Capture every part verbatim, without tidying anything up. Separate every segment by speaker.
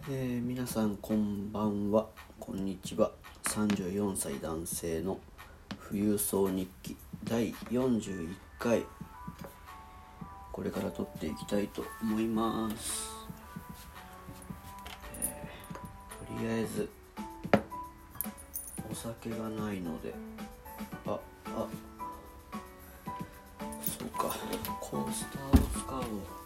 Speaker 1: えー、皆さんこんばんは、こんにちは。さんじゅうよんさい男性の富裕層日記だいよんじゅういっかい、これから撮っていきたいと思います。えー、とりあえずお酒がないので、ああそうか、コースターを使おう。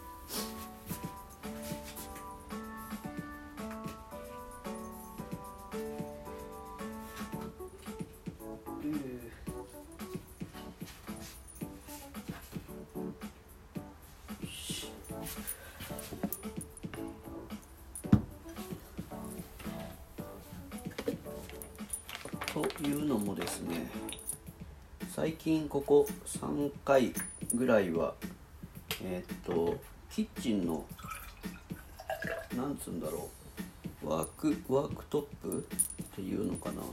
Speaker 1: というのもですね、最近ここさんかいぐらいはえー、っとキッチンのなんつうんだろう、ワークワークトップっていうのかな、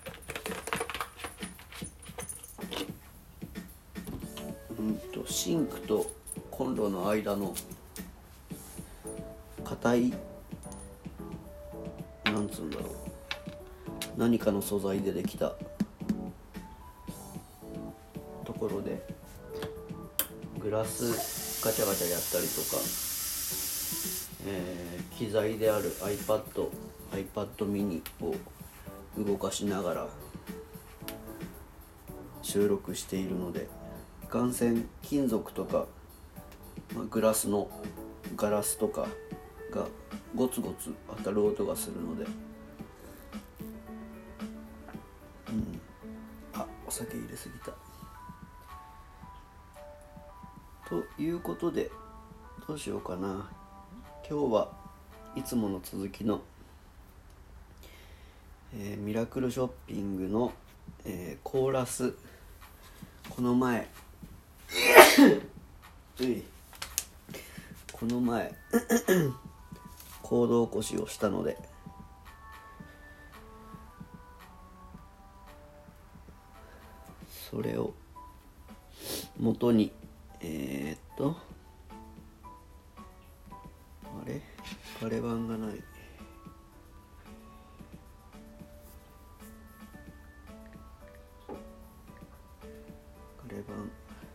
Speaker 1: うんとシンクとコンロの間の硬い、なんつうんだろう、何かの素材でできたところでグラスガチャガチャやったりとか、えー、機材である iPad、iPad mini を動かしながら収録しているので、いかんせん金属とか、まあ、グラスのガラスとかがゴツゴツ当たる音がするので、うん、あ、お酒入れすぎた。ということで、どうしようかな。今日はいつもの続きの、えー、ミラクルショッピングの、えー、コーラス、この前ういこの前行動起こしをしたので、それを元にえー、っとあれガレ版がない。ガレ版、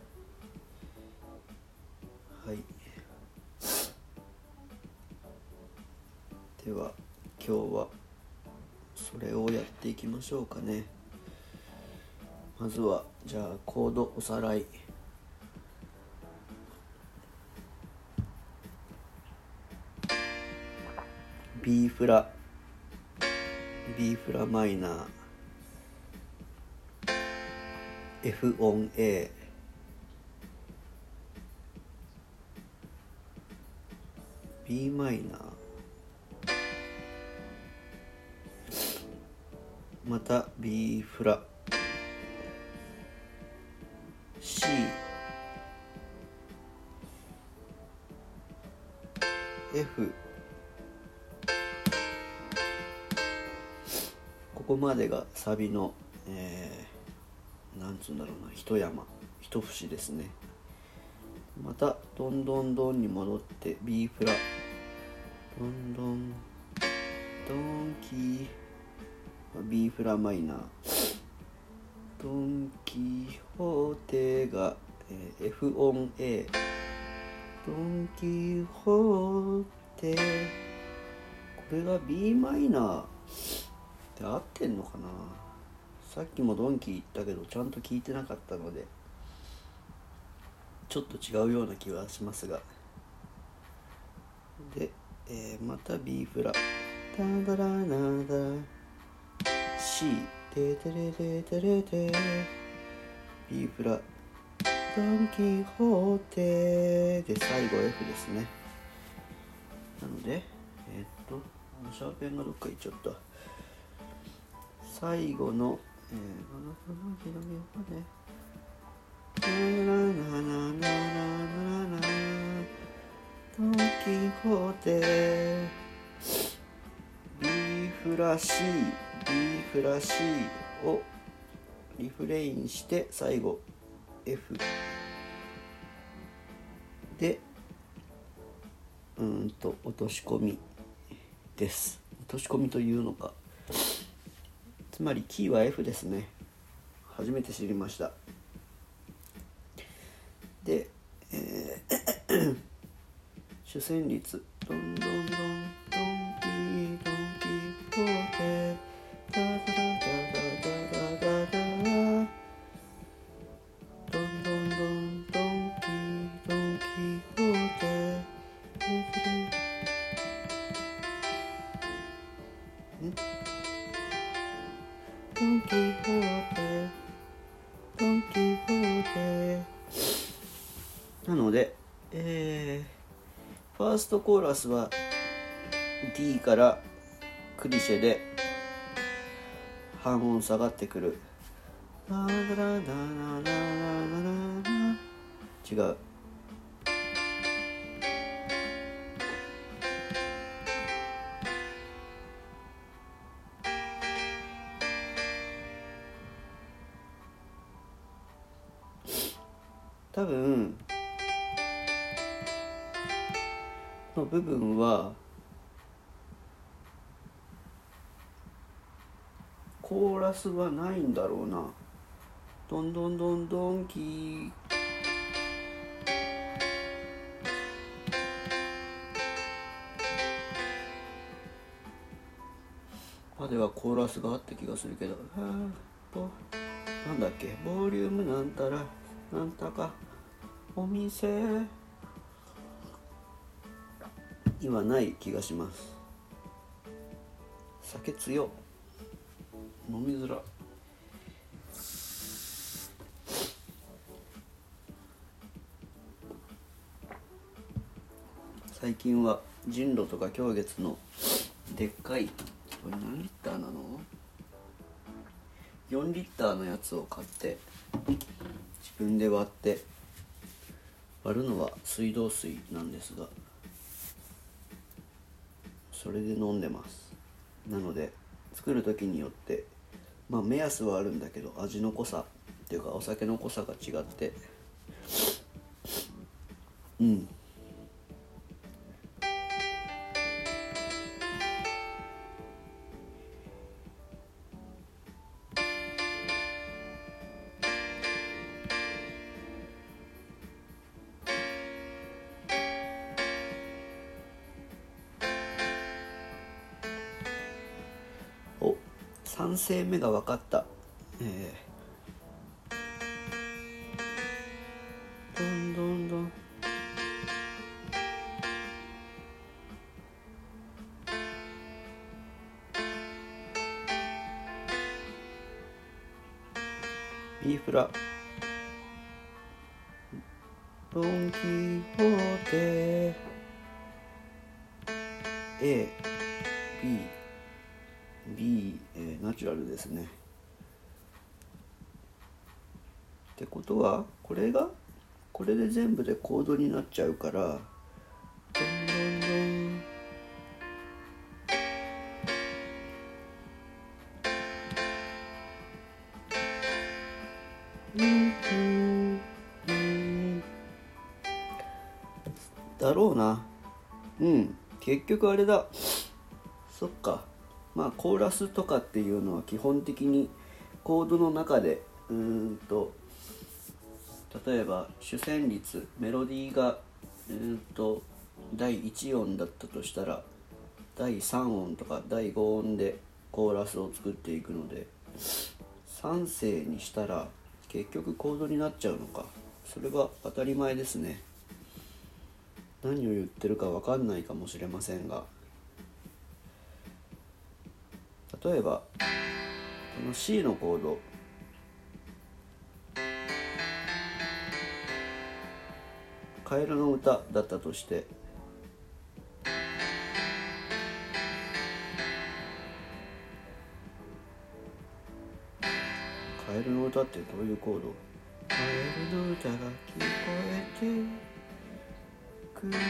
Speaker 1: はい。では今日はそれをやっていきましょうかね。まずはじゃあコードおさらい。B フラ B フラマイナー、 F 音 A、 B マイナー、また B フラ、 C、 F、 ここまでがサビの、えー、なんつうんだろうな、一山一節ですね。またドンドンドンに戻って B フラ、ドンドンドンキー、 B フラマイナー、ドンキホーテが、えー、F 音 A、 ドンキホーテ、これが B マイナーって合ってんのかな。さっきもドンキ言ったけどちゃんと聞いてなかったのでちょっと違うような気はしますが、で、えー、また B フラ、ダダラナダ C、 テテレレテレテ B フラ、ドンキホーテで最後 F ですね。なのでえー、っとシャーペンがどっか行っちゃった。最後の、えー、広げようかね。ドンキホーテ B フラ C、 B フラ C をリフレインして最後 F で、うーんと落とし込みです。落とし込みというのか、つまりキーは F ですね。初めて知りました。で、えー、主旋律ドンドンドンドンキードンキーホーテダダダダダダダダダドンドンドンドンキードンキーホーテドンキホーテドンキホーテなので、えー、ファーストコーラスは D からクリシェで半音下がってくる。違う。多分の部分はコーラスはないんだろうな。どんどんどんどんキーまではコーラスがあった気がするけど、なんだっけ、ボリュームなんたらなんたかお店にはない気がします。酒強飲みづら。最近は人炉とか狂月のでっかい、これ何リッターなの ?よん リッターのやつを買って自分で割って割るのは水道水なんですが、それで飲んでます。なので作る時によってまあ目安はあるんだけど、味の濃さっていうかお酒の濃さが違ってうんお、さん声目が分かった。えー、どんどんどんB フラドンキホーテ A B B、えー、ナチュラルですね。ってことはこれがこれで全部でコードになっちゃうから、どんどんどんうんうんうんだろうな。うん結局あれだ。そっか。まあコーラスとかっていうのは基本的にコードの中でうーんと例えば主旋律メロディーがうーんとだいいち音だったとしたらだいさん音とかだいご音でコーラスを作っていくので、さん声にしたら結局コードになっちゃうのか。それは当たり前ですね。何を言ってるか分かんないかもしれませんが、例えばこの C のコードカエルの歌だったとして、カエルの歌ってどういうコード？カエルの歌が聞こえてくるよ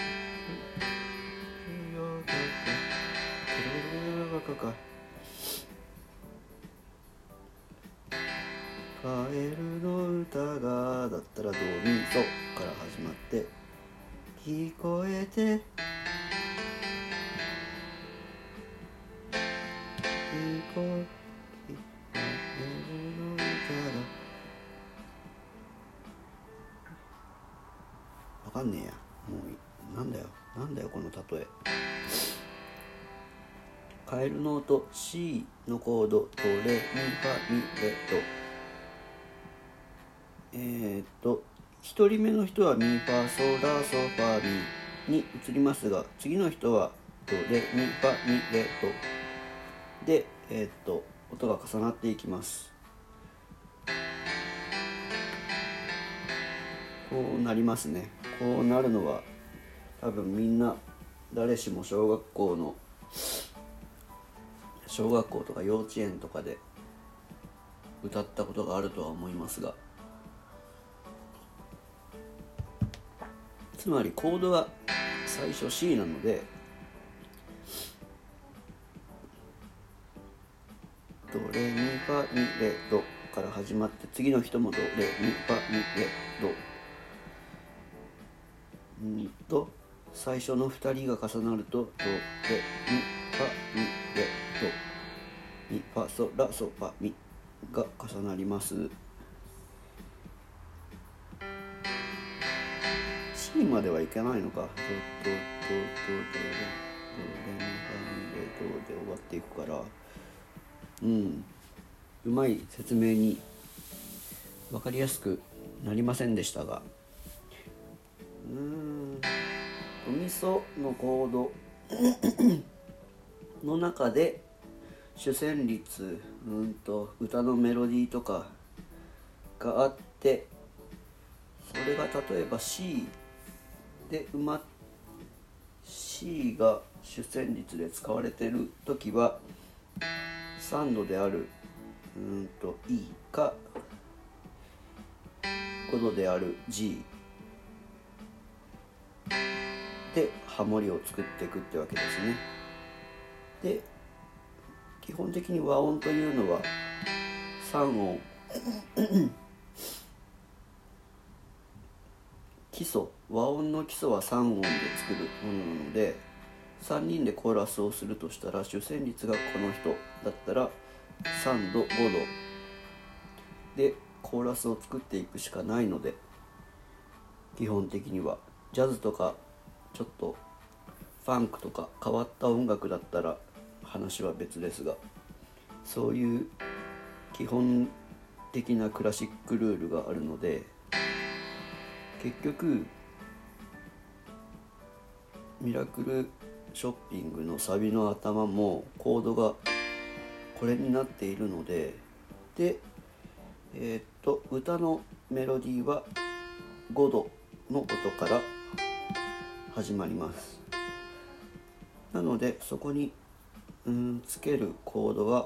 Speaker 1: だかかカエルの歌がだったらドミソから始まって聞こえてわかんねえや。もうなんだよなんだよこの例え。カエルの音 C のコードドレミファミレド。えー、っとひとりめの人はミファソラソファミに移りますが、次の人はドレミファミレドで、えー、っと音が重なっていきます。こうなりますね。こうなるのは多分みんな誰しも小学校の小学校とか幼稚園とかで歌ったことがあるとは思いますが、つまりコードが最初 C なので、ドレミファミレドから始まって、次の人もドレミファミレドうんと最初のふたりが重なるとドレミファミレド、ミファソラソファミが重なります。 C まではいけないのか。ドドドドドドレミファミレドで終わっていくから、うんうまい説明に分かりやすくなりませんでしたが、うーんおみそのコードの中で主旋律うんと歌のメロディーとかがあって、それが例えば C で埋まっ C が主旋律で使われているときはさんどであるうんと E かごどである G でハモリを作っていくってわけですね。で基本的に和音というのはさん音基礎和音の基礎はさん音で作るものなので、さんにんでコーラスをするとしたら主旋律がこの人だったらさんどごどでコーラスを作っていくしかないので、基本的にはジャズとかちょっとファンクとか変わった音楽だったら話は別ですが、そういう基本的なクラシックルールがあるので、結局ミラクルショッピングのサビの頭もコードがこれになっているので、で、えー、っと歌のメロディーはごどの音から始まります。なのでそこにうんつけるコードは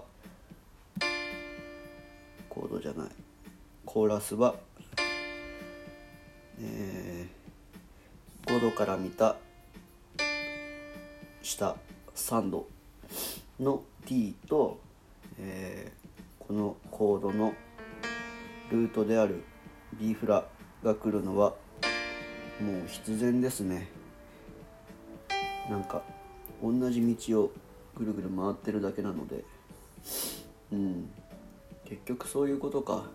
Speaker 1: コードじゃないコーラスは、えー、ごどから見た下さんどの D と、えー、このコードのルートである B フラが来るのはもう必然ですね。なんか同じ道をぐるぐる回ってるだけなので、うん結局そういうことか。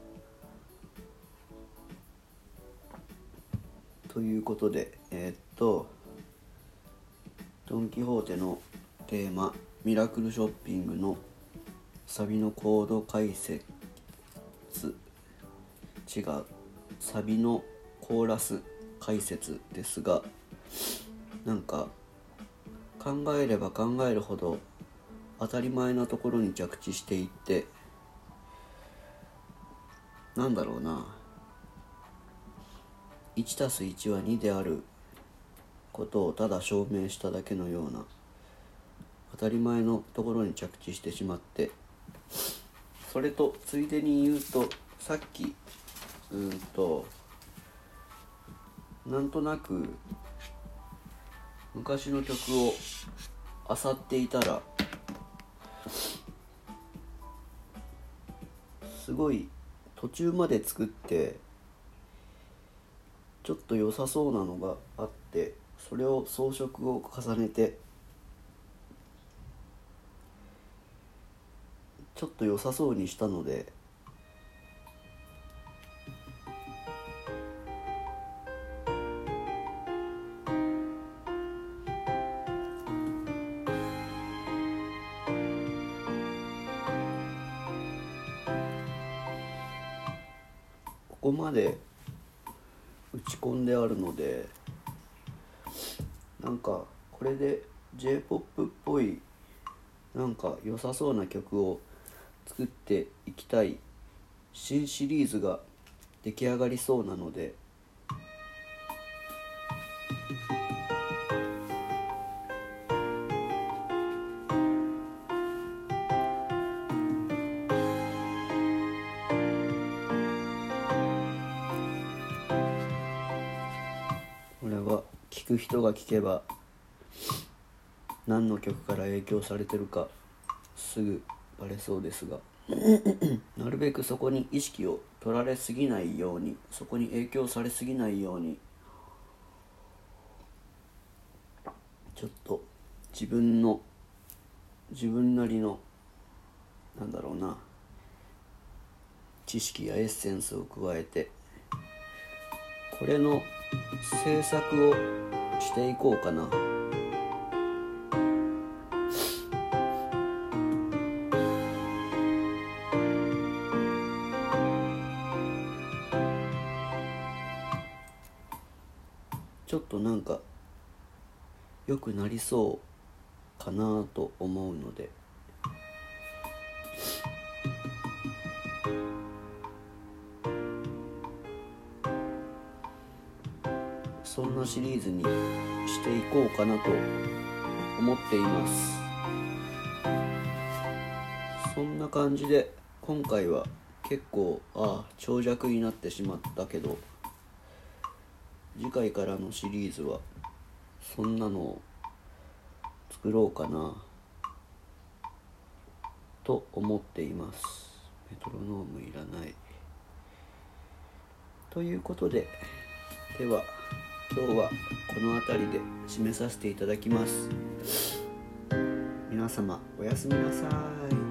Speaker 1: ということでえー、っとドン・キホーテのテーマミラクルショッピングのサビのコード解説違うサビのコーラス解説ですが、なんか考えれば考えるほど当たり前なところに着地していって、なんだろうな、いちたすいちはにであることをただ証明しただけのような当たり前のところに着地してしまって、それとついでに言うと、さっきうんとなんとなく昔の曲を漁っていたらすごい途中まで作ってちょっと良さそうなのがあって、それを装飾を重ねてちょっと良さそうにしたので、ここまで打ち込んであるので、なんかこれで J-ポップ っぽいなんか良さそうな曲を作っていきたい新シリーズが出来上がりそうなので、これは聴く人が聴けば何の曲から影響されてるかすぐバレそうですがなるべくそこに意識を取られすぎないように、そこに影響されすぎないように、ちょっと自分の自分なりのなんだろうな知識やエッセンスを加えて、これの制作をしていこうかな。ちょっとなんか良くなりそうかなと思うので、そんなシリーズにしていこうかなと思っています。そんな感じで今回は結構ああ長尺になってしまったけど、次回からのシリーズはそんなのを作ろうかなと思っています。メトロノームいらないということで、では今日はこの辺りで締めさせていただきます。皆様おやすみなさい。